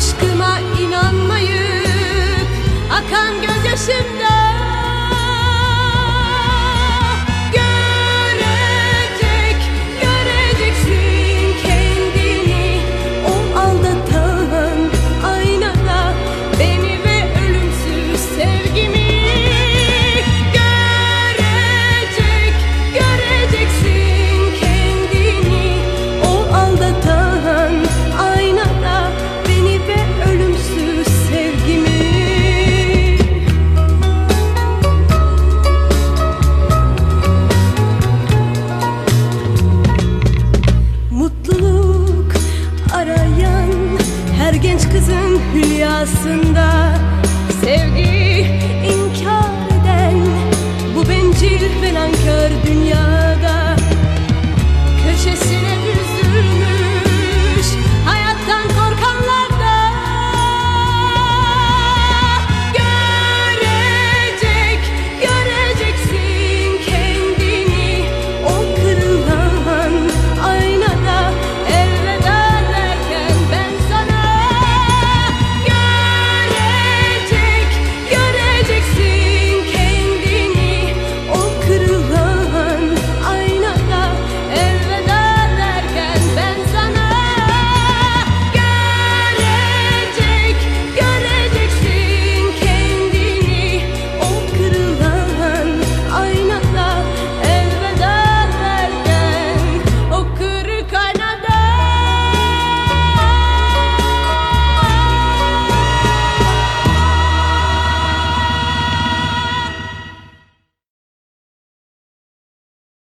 aşkıma inanmayıp akan gözyaşımda göreceksin kendini o aldatan aynada, beni ve ölümsüz sevgimi. Göreceksin kendini o aldatan aynada, beni ve ölümsüz sevgimi. Mutluluk arayan her genç kızın hülyasında sevgi inkar eden bu bencil ve nankör dünya